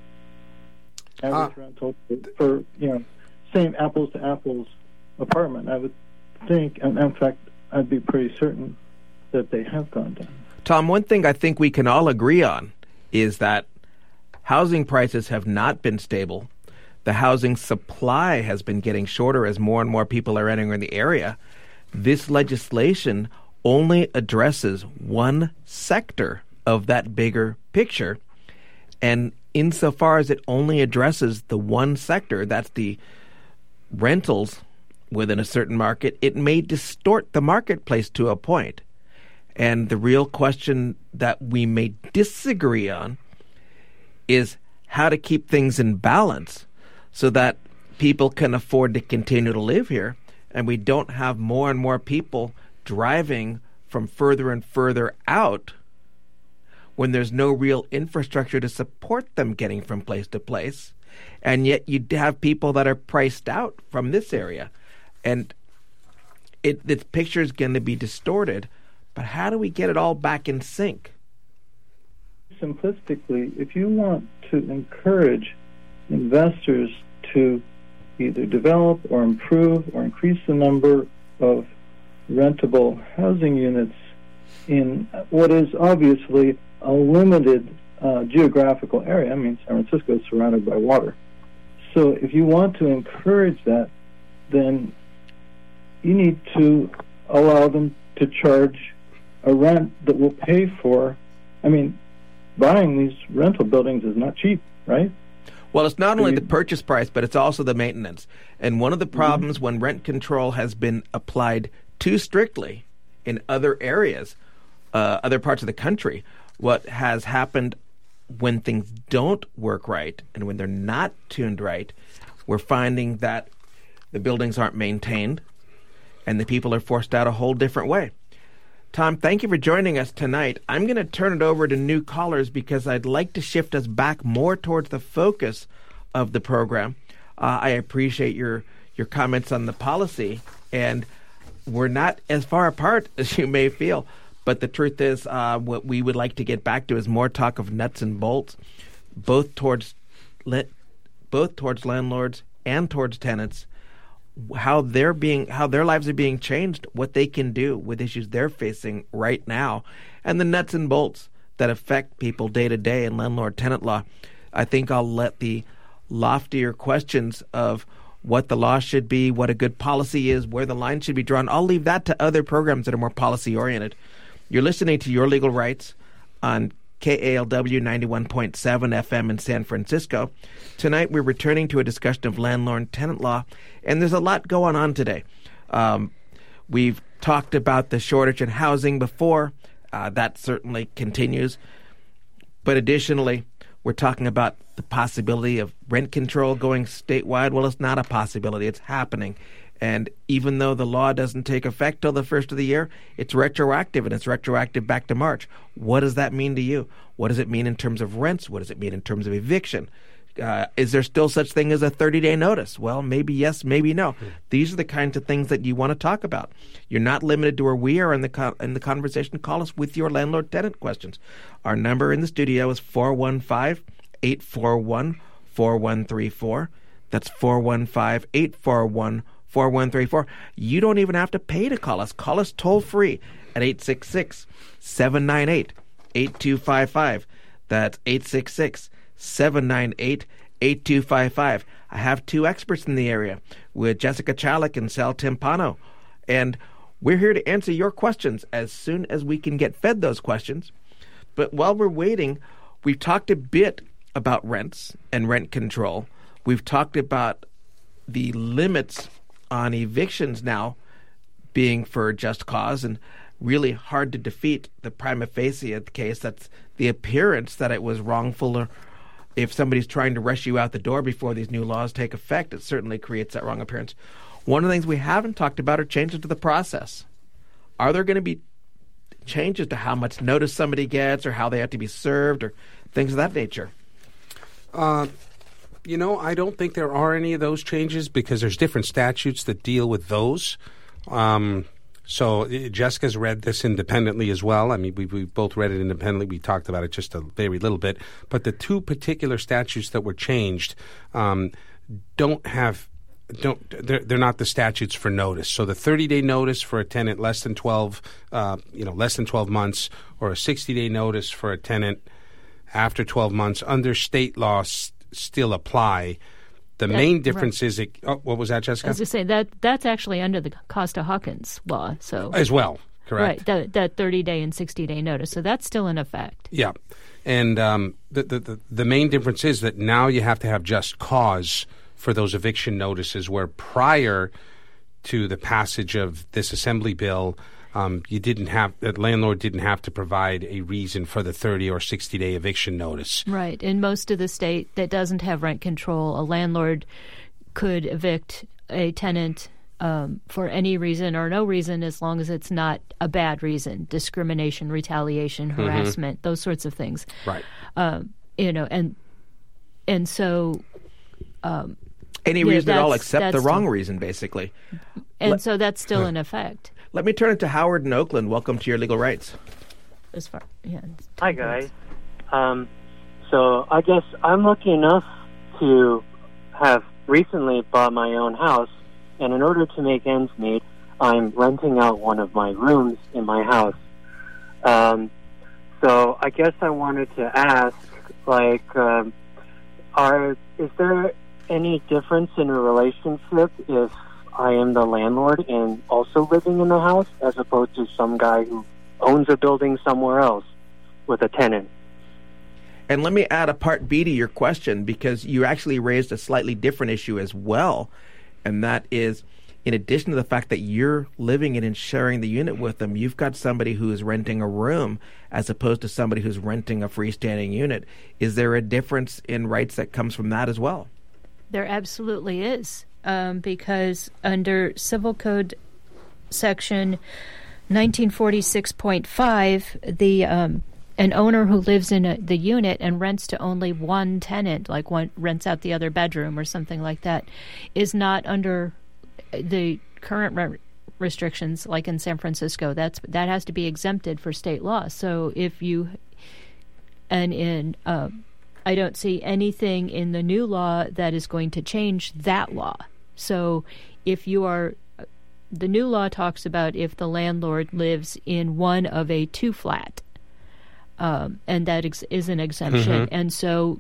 Average uh, rental for, you know, same apples-to-apples apartment, I would think, and in fact, I'd be pretty certain that they have gone down. Tom, one thing I think we can all agree on is that housing prices have not been stable. The housing supply has been getting shorter as more and more people are entering the area. This legislation only addresses one sector of that bigger picture. And insofar as it only addresses the one sector, that's the rentals within a certain market, it may distort the marketplace to a point. And the real question that we may disagree on is how to keep things in balance so that people can afford to continue to live here and we don't have more and more people driving from further and further out when there's no real infrastructure to support them getting from place to place. And yet you have people that are priced out from this area. And it, this picture is going to be distorted. But how do we get it all back in sync? Simplistically, if you want to encourage investors to either develop or improve or increase the number of rentable housing units in what is obviously a limited uh, geographical area, I mean, San Francisco is surrounded by water. So if you want to encourage that, then you need to allow them to charge a rent that will pay for, I mean, buying these rental buildings is not cheap, right? Well, it's not only the purchase price, but it's also the maintenance. And one of the problems mm-hmm. when rent control has been applied too strictly in other areas, uh, other parts of the country, what has happened when things don't work right and when they're not tuned right, we're finding that the buildings aren't maintained and the people are forced out a whole different way. Tom, thank you for joining us tonight. I'm going to turn it over to new callers because I'd like to shift us back more towards the focus of the program. Uh, I appreciate your, your comments on the policy, and we're not as far apart as you may feel. But the truth is, uh, what we would like to get back to is more talk of nuts and bolts, both towards le- both towards landlords and towards tenants, how they're being, how their lives are being changed, what they can do with issues they're facing right now, and the nuts and bolts that affect people day to day in landlord-tenant law. I think I'll let the loftier questions of what the law should be, what a good policy is, where the line should be drawn, I'll leave that to other programs that are more policy-oriented. You're listening to Your Legal Rights on K A L W ninety-one point seven F M in San Francisco. Tonight we're returning to a discussion of landlord-tenant law, and there's a lot going on today. Um, we've talked about the shortage in housing before. Uh, that certainly continues. But additionally, we're talking about the possibility of rent control going statewide. Well, it's not a possibility. It's happening. And even though the law doesn't take effect till the first of the year, it's retroactive, and it's retroactive back to March. What does that mean to you? What does it mean in terms of rents? What does it mean in terms of eviction? Uh, is there still such thing as a thirty-day notice? Well, maybe yes, maybe no. Mm-hmm. These are the kinds of things that you want to talk about. You're not limited to where we are in the con- in the conversation. Call us with your landlord-tenant questions. Our number in the studio is four one five, eight four one, four one three four. That's four one five, eight four one, four one three four. You don't even have to pay to call us. Call us toll-free at eight six six, seven nine eight, eight two five five. That's eight six six, seven nine eight, eight two five five. I have two experts in the area with Jessica Chalik and Sal Timpano. And we're here to answer your questions as soon as we can get fed those questions. But while we're waiting, we've talked a bit about rents and rent control. We've talked about the limits on evictions now being for just cause and really hard to defeat the prima facie case. That's the appearance that it was wrongful, or if somebody's trying to rush you out the door before these new laws take effect, it certainly creates that wrong appearance. One of the things we haven't talked about are changes to the process. Are there going to be changes to how much notice somebody gets or how they have to be served or things of that nature? Uh, you know, I don't think there are any of those changes because there's different statutes that deal with those. Um, so uh, Jessica's read this independently as well. I mean, we we both read it independently. We talked about it just a very little bit. But the two particular statutes that were changed um, don't have don't they're, they're not the statutes for notice. So the thirty-day notice for a tenant less than twelve, uh, you know, less than twelve months, or a sixty-day notice for a tenant after twelve months under state law s- still apply. The that, main difference right. is it. Oh, what was that, Jessica? I was going to say that that's actually under the Costa-Hawkins law. So as well, correct? Right, that that thirty-day and sixty-day notice. So that's still in effect. Yeah, and um, the, the the the main difference is that now you have to have just cause for those eviction notices, where prior to the passage of this assembly bill, um, you didn't have the landlord didn't have to provide a reason for the thirty or sixty day eviction notice. Right. In most of the state that doesn't have rent control, a landlord could evict a tenant um, for any reason or no reason, as long as it's not a bad reason: discrimination, retaliation, harassment, mm-hmm. those sorts of things. Right. Um, you know, and and so. Um, Any yeah, reason at all except the wrong still, reason, basically. And Let, so that's still in effect. Let me turn it to Howard in Oakland. Welcome to Your Legal Rights. As far, yeah. Hi, guys. Um, so I guess I'm lucky enough to have recently bought my own house, and in order to make ends meet, I'm renting out one of my rooms in my house. Um, so I guess I wanted to ask, like, um, are is there any difference in a relationship if I am the landlord and also living in the house, as opposed to some guy who owns a building somewhere else with a tenant? And let me add a part B to your question, because you actually raised a slightly different issue as well, and that is, in addition to the fact that you're living in and sharing the unit with them, you've got somebody who is renting a room as opposed to somebody who's renting a freestanding unit. Is there a difference in rights that comes from that as well? There absolutely is, um, because under Civil Code Section nineteen forty-six point five, the um, an owner who lives in a, the unit and rents to only one tenant, like one rents out the other bedroom or something like that, is not under the current rent restrictions, like in San Francisco. That's that has to be exempted for state law. So if you and in uh, I don't see anything in the new law that is going to change that law. So if you are, the new law talks about if the landlord lives in one of a two flat, um, and that ex- is an exemption. Mm-hmm. And so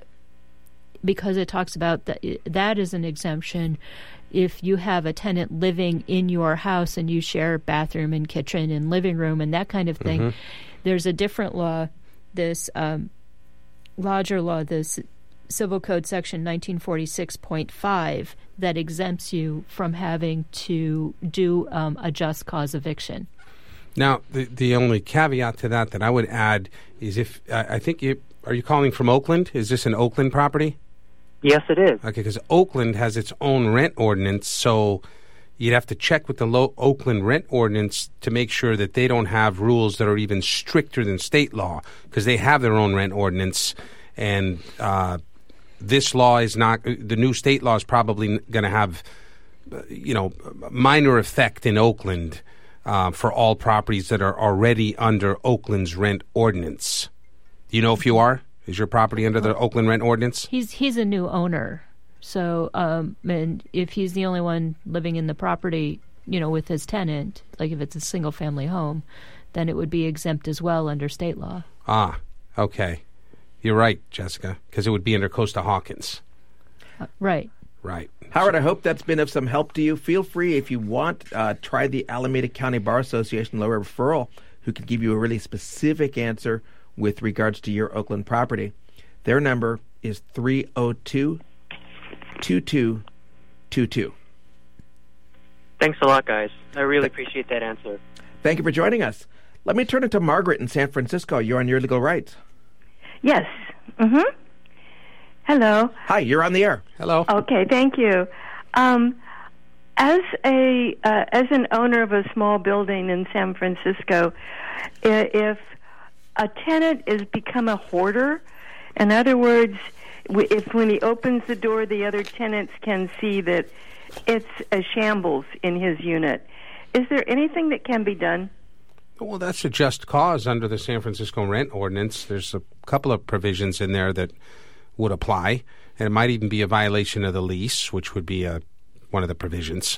because it talks about that, that is an exemption. If you have a tenant living in your house and you share bathroom and kitchen and living room and that kind of thing, mm-hmm. there's a different law, this um, larger law, this Civil Code Section nineteen forty-six point five, that exempts you from having to do um, a just cause eviction. Now, the the only caveat to that that I would add is if, uh, I think, you are you calling from Oakland? Is this an Oakland property? Yes, it is. Okay, because Oakland has its own rent ordinance, so you'd have to check with the low Oakland rent ordinance to make sure that they don't have rules that are even stricter than state law, because they have their own rent ordinance, and uh, this law is not, the new state law is probably going to have, you know, minor effect in Oakland uh, for all properties that are already under Oakland's rent ordinance. Do you know if you are? Is your property under the Oakland rent ordinance? He's he's a new owner, so um, and if he's the only one living in the property, you know, with his tenant, like if it's a single family home, then it would be exempt as well under state law. Ah, okay. You're right, Jessica, because it would be under Costa Hawkins. Uh, right. Right. Howard, I hope that's been of some help to you. Feel free, if you want, uh, try the Alameda County Bar Association lawyer referral, who can give you a really specific answer with regards to your Oakland property. Their number is three oh two, two two two two. Thanks a lot, guys. I really appreciate that answer. Thank you for joining us. Let me turn it to Margaret in San Francisco. You're on Your Legal Rights. Yes. Mm-hmm. Hello. Hi, you're on the air. Hello. Okay, thank you. Um, as a uh, as an owner of a small building in San Francisco, if a tenant has become a hoarder, in other words, if when he opens the door, the other tenants can see that it's a shambles in his unit, is there anything that can be done? Well, that's a just cause under the San Francisco rent ordinance. There's a couple of provisions in there that would apply, and it might even be a violation of the lease, which would be a, one of the provisions.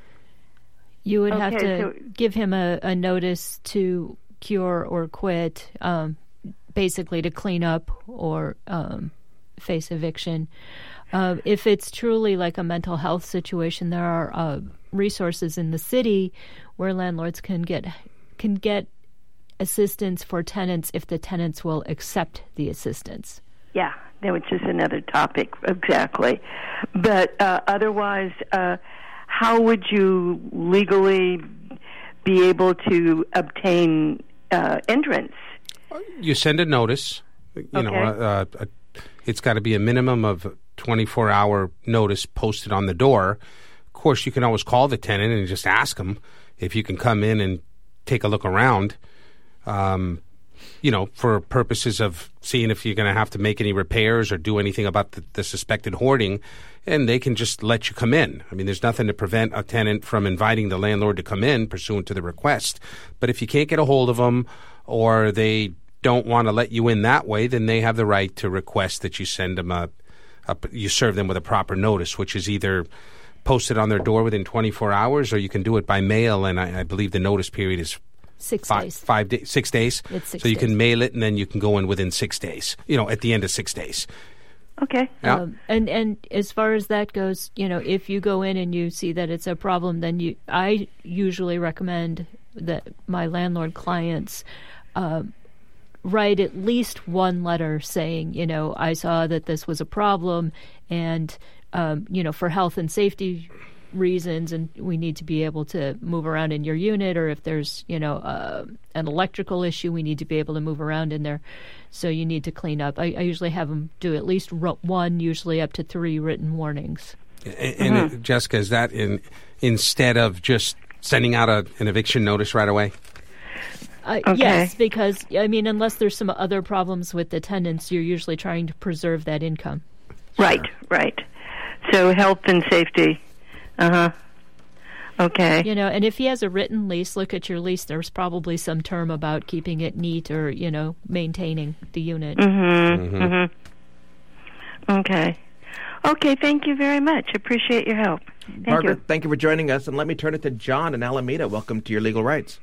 You would Okay, have to so- give him a, a notice to cure or quit, um, basically to clean up or um, face eviction. Uh, if it's truly like a mental health situation, there are uh, resources in the city where landlords can get can get assistance for tenants if the tenants will accept the assistance. Yeah, which is another topic, exactly. But uh, otherwise, uh, how would you legally be able to obtain uh, entrance? You send a notice. You Okay. know, uh, uh, it's got to be a minimum of twenty-four hour notice posted on the door. Of course, you can always call the tenant and just ask them if you can come in and take a look around. Um, you know, for purposes of seeing if you're going to have to make any repairs or do anything about the, the suspected hoarding, and they can just let you come in. I mean, there's nothing to prevent a tenant from inviting the landlord to come in pursuant to the request. But if you can't get a hold of them or they don't want to let you in that way, then they have the right to request that you send them a, a you serve them with a proper notice, which is either posted on their door within twenty-four hours, or you can do it by mail, and I, I believe the notice period is Six five, days. Five days, six days. It's six so you days. can mail it, and then you can go in within six days. You know, at the end of six days. Okay. Yeah. Um, and and as far as that goes, you know, if you go in and you see that it's a problem, then you, I usually recommend that my landlord clients uh, write at least one letter saying, you know, I saw that this was a problem, and um, you know, for health and safety reasons, and we need to be able to move around in your unit, or if there's, you know, uh, an electrical issue, we need to be able to move around in there. So you need to clean up. I, I usually have them do at least ro- one, usually up to three written warnings. And, and uh, Jessica, is that in instead of just sending out a, an eviction notice right away? Uh, Okay. Yes, because, I mean, unless there's some other problems with the tenants, you're usually trying to preserve that income. Right, right. So health and safety. Uh-huh. Okay. You know, and if he has a written lease, look at your lease. There's probably some term about keeping it neat or, you know, maintaining the unit. Mm-hmm. Mm-hmm. Okay. Okay, thank you very much. Appreciate your help. Thank Margaret, you. thank you for joining us. And let me turn it to John in Alameda. Welcome to Your Legal Rights.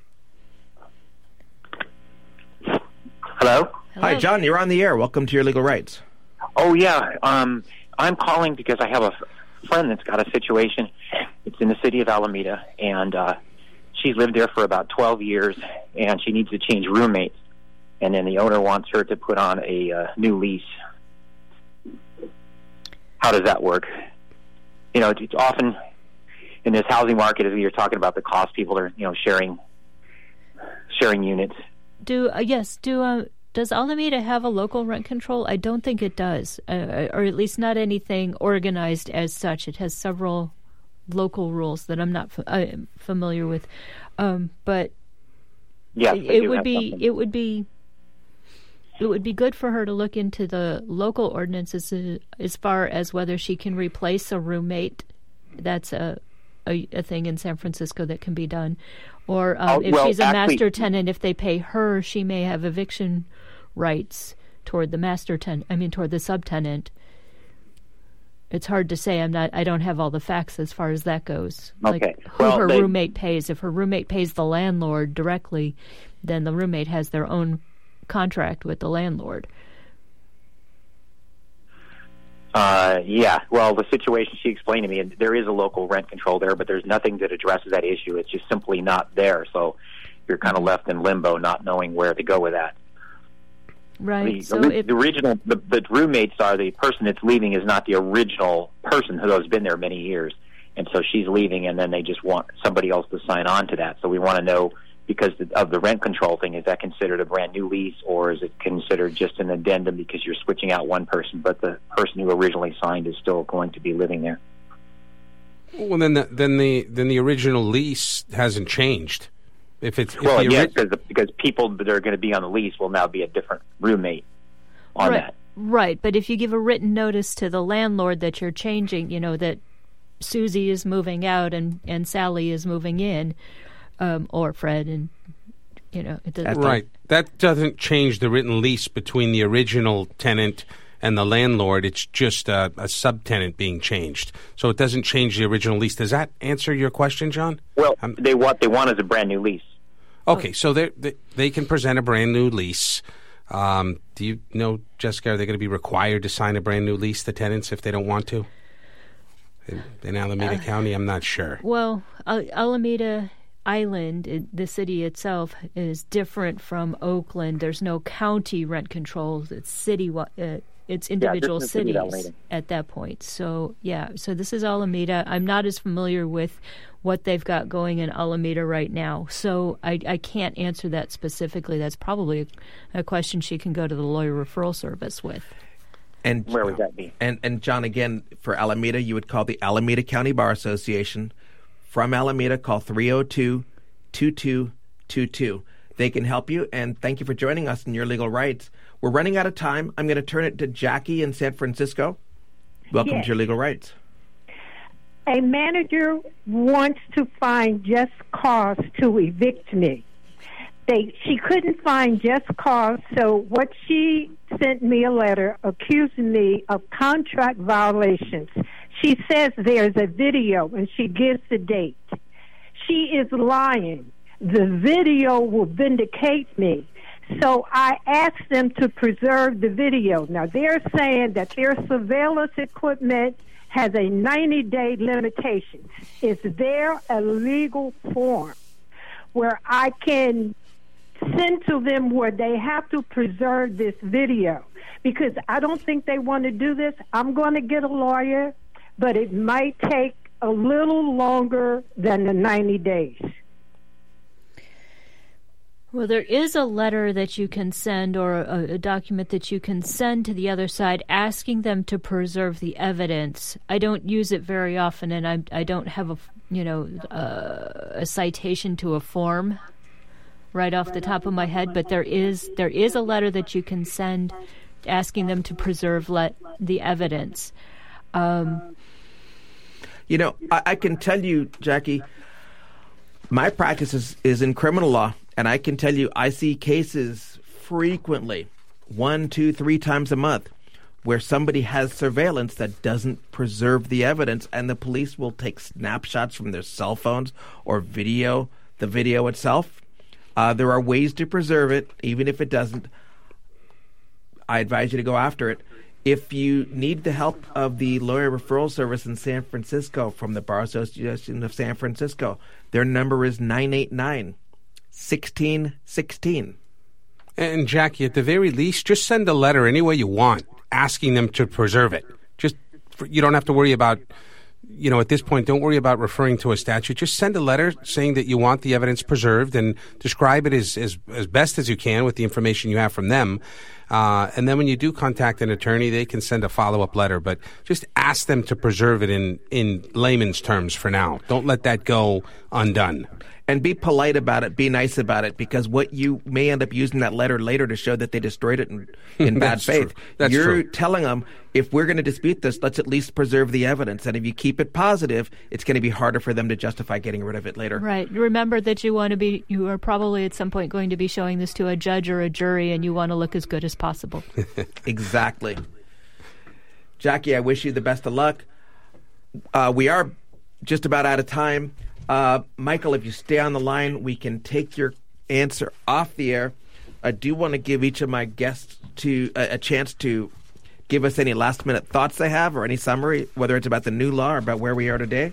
Hello? Hi, John. You're on the air. Welcome to Your Legal Rights. Oh, yeah. Um, I'm calling because I have a friend that's got a situation. It's in the city of Alameda, and uh, she's lived there for about twelve years, and she needs to change roommates. And then the owner wants her to put on a uh, new lease. How does that work? You know, it's often in this housing market, as you're talking about the cost, people are, you know, sharing sharing units. Do uh, yes? Do uh, does Alameda have a local rent control? I don't think it does, uh, or at least not anything organized as such. It has several local rules that I'm not f- uh, familiar with, um, but Yes, it, they it do would have be something. it would be it would be good for her to look into the local ordinances uh, as far as whether she can replace a roommate. That's a a, a thing in San Francisco that can be done. Or um, oh, if well, she's a actually, master tenant, if they pay her, she may have eviction rights toward the master tenant. I mean, toward the subtenant. It's hard to say. I'm not. I don't have all the facts as far as that goes. Okay. Like who well, her they, roommate pays. If her roommate pays the landlord directly, then the roommate has their own contract with the landlord. Uh, yeah. Well, the situation she explained to me, and there is a local rent control there, but there's nothing that addresses that issue. It's just simply not there. So you're kind of left in limbo, not knowing where to go with that. Right. The, so the, if, the original, the, the roommates are the person that's leaving is not the original person who has been there many years, and so she's leaving, and then they just want somebody else to sign on to that. So we want to know, because of the rent control thing, is that considered a brand new lease, or is it considered just an addendum because you're switching out one person, but the person who originally signed is still going to be living there? Well, then the then the then the original lease hasn't changed. If it's if well, the yes, ori- because because people that are going to be on the lease will now be a different roommate on right, that. Right, but if you give a written notice to the landlord that you're changing, you know, that Susie is moving out and, and Sally is moving in, um, or Fred, and, you know, it doesn't... Right. That doesn't change the written lease between the original tenant and the landlord. It's just a, a subtenant being changed. So it doesn't change the original lease. Does that answer your question, John? Well, um, they what they want is a brand new lease. Okay, so they they can present a brand new lease. Um, do you know, Jessica, are they going to be required to sign a brand new lease, the tenants, if they don't want to? In, in Alameda uh, County, I'm not sure. Well, uh, Alameda Island, it, the city itself, is different from Oakland. There's no county rent controls. It's city. Uh, it's individual yeah, cities at that point. So, yeah, so this is Alameda. I'm not as familiar with what they've got going in Alameda right now. So I, I can't answer that specifically. That's probably a, a question she can go to the lawyer referral service with. And where would that be? And, and John, again, for Alameda, you would call the Alameda County Bar Association. From Alameda, call three oh two, two two two two. They can help you, and thank you for joining us in Your Legal Rights. We're running out of time. I'm going to turn it to Jackie in San Francisco. Welcome yes. to Your Legal Rights. A manager wants to find just cause to evict me. They, she couldn't find just cause, so what she sent me a letter accusing me of contract violations. She says there's a video, and she gives the date. She is lying. The video will vindicate me. So I asked them to preserve the video. Now, they're saying that their surveillance equipment has a ninety-day limitation. Is there a legal form where I can send to them where they have to preserve this video? Because I don't think they want to do this. I'm going to get a lawyer, but it might take a little longer than the ninety days. Well, there is a letter that you can send, or a, a document that you can send to the other side asking them to preserve the evidence. I don't use it very often, and I, I don't have a, you know, uh, a citation to a form right off the top of my head, but there is there is a letter that you can send asking them to preserve let, the evidence. Um, you know, I, I can tell you, Jackie, my practice is, is in criminal law. And I can tell you, I see cases frequently, one, two, three times a month, where somebody has surveillance that doesn't preserve the evidence, and the police will take snapshots from their cell phones or video, the video itself. Uh, there are ways to preserve it, even if it doesn't. I advise you to go after it. If you need the help of the Lawyer Referral Service in San Francisco from the Bar Association of San Francisco, their number is nine eight nine, sixteen sixteen. And Jackie, at the very least, just send a letter any way you want, asking them to preserve it. Just you don't have to worry about, you know, at this point, don't worry about referring to a statute. Just send a letter saying that you want the evidence preserved and describe it as as, as best as you can with the information you have from them. Uh, and then when you do contact an attorney, they can send a follow-up letter. But just ask them to preserve it in, in layman's terms for now. Don't let that go undone. And be polite about it. Be nice about it, because what you may end up using that letter later to show that they destroyed it in, in bad faith. True. That's You're true. telling them, if we're going to dispute this, let's at least preserve the evidence. And if you keep it positive, it's going to be harder for them to justify getting rid of it later. Right. Remember that you want to be, you are probably at some point going to be showing this to a judge or a jury, and you want to look as good as possible. Exactly. Jackie, I wish you the best of luck. Uh, we are just about out of time. Uh, Michael, if you stay on the line, we can take your answer off the air. I do want to give each of my guests to uh, a chance to give us any last-minute thoughts they have or any summary, whether it's about the new law or about where we are today.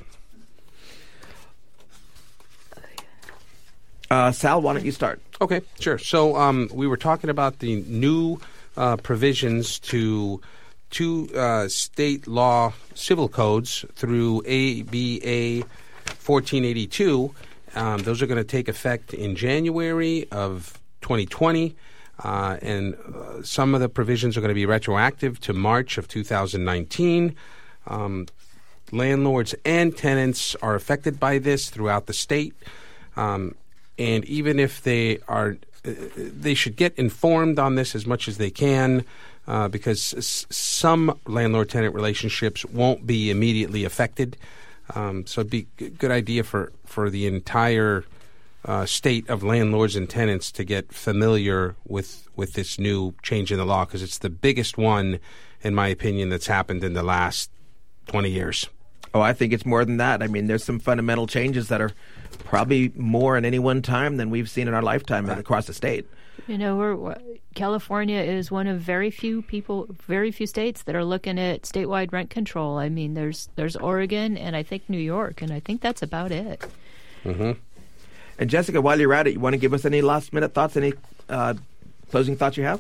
Uh, Sal, why don't you start? Okay, sure. So um, we were talking about the new uh, provisions to two uh, state law civil codes through A B A fourteen eighty-two. Um, those are going to take effect in January of twenty twenty, uh, and uh, some of the provisions are going to be retroactive to March of two thousand nineteen. Um, landlords and tenants are affected by this throughout the state, um, and even if they are, uh, they should get informed on this as much as they can. Uh, because s- some landlord-tenant relationships won't be immediately affected. Um, so it'd be a good idea for, for the entire uh, state of landlords and tenants to get familiar with, with this new change in the law, because it's the biggest one, in my opinion, that's happened in the last twenty years. Oh, I think it's more than that. I mean, there's some fundamental changes that are probably more in any one time than we've seen in our lifetime right. across the state. You know, we're, California is one of very few people, very few states that are looking at statewide rent control. I mean, there's there's Oregon and I think New York, and I think that's about it. Mm-hmm. And Jessica, while you're at it, you want to give us any last-minute thoughts, any uh, closing thoughts you have?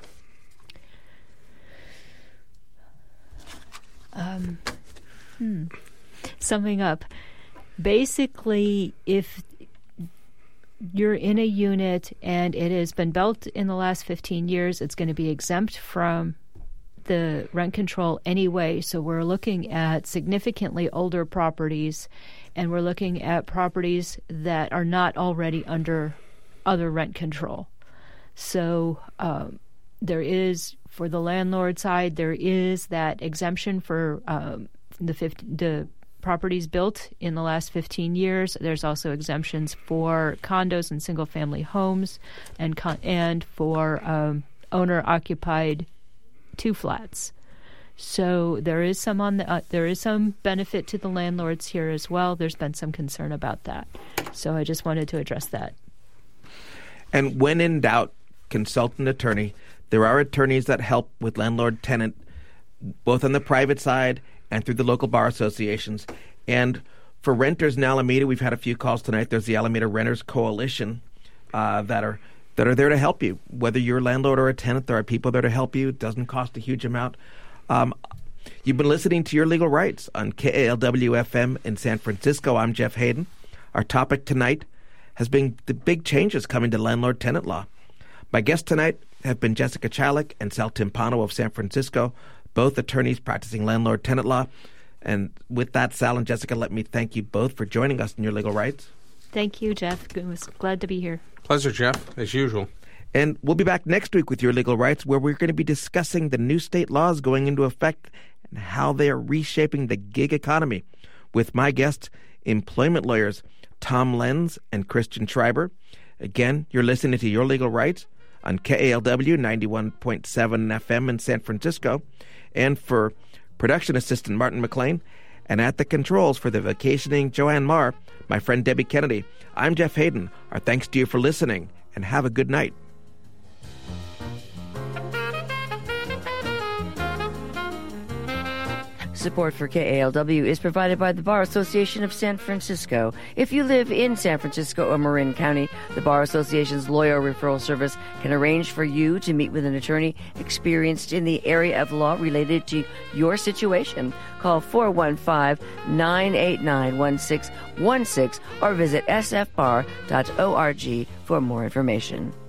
Um, hmm. Summing up, basically, if you're in a unit and it has been built in the last fifteen years, it's going to be exempt from the rent control anyway. So we're looking at significantly older properties, and we're looking at properties that are not already under other rent control. So um, there is, for the landlord side, there is that exemption for um, the fifty, the properties built in the last fifteen years. There's also exemptions for condos and single-family homes, and con- and for um, owner-occupied two flats. So there is some on the uh, there is some benefit to the landlords here as well. There's been some concern about that, so I just wanted to address that. And when in doubt, consult an attorney. There are attorneys that help with landlord-tenant, both on the private side and through the local bar associations. And for renters in Alameda, we've had a few calls tonight. There's the Alameda Renters Coalition uh, that are that are there to help you. Whether you're a landlord or a tenant, there are people there to help you. It doesn't cost a huge amount. Um, you've been listening to Your Legal Rights on K A L W F M in San Francisco. I'm Jeff Hayden. Our topic tonight has been the big changes coming to landlord-tenant law. My guests tonight have been Jessica Chalik and Sal Timpano of San Francisco, both attorneys practicing landlord-tenant law. And with that, Sal and Jessica, let me thank you both for joining us in Your Legal Rights. Thank you, Jeff. I was glad to be here. Pleasure, Jeff, as usual. And we'll be back next week with Your Legal Rights, where we're going to be discussing the new state laws going into effect and how they are reshaping the gig economy with my guests, employment lawyers Tom Lenz and Christian Schreiber. Again, you're listening to Your Legal Rights on K A L W ninety-one point seven F M in San Francisco. And for production assistant Martin McLean, and at the controls for the vacationing Joanne Marr, my friend Debbie Kennedy, I'm Jeff Hayden. Our thanks to you for listening, and have a good night. Support for K A L W is provided by the Bar Association of San Francisco. If you live in San Francisco or Marin County, the Bar Association's lawyer referral service can arrange for you to meet with an attorney experienced in the area of law related to your situation. Call four one five, nine eight nine, one six one six or visit s f bar dot org for more information.